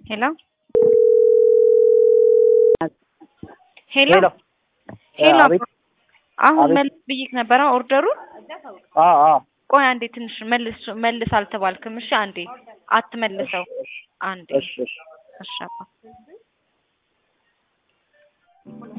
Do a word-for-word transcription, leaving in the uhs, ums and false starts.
Hello? Hello? ሄሎ ሄሎ አቤት አሁን አቤት መልስ ብይክ ነበር ኦርደሩ አ አ ቆይ አንዴ ትንሽ መልስ መልስ አልተባልክም እሺ አንዴ አትመልሰው አንዴ እሺ እሺ እሺ አባ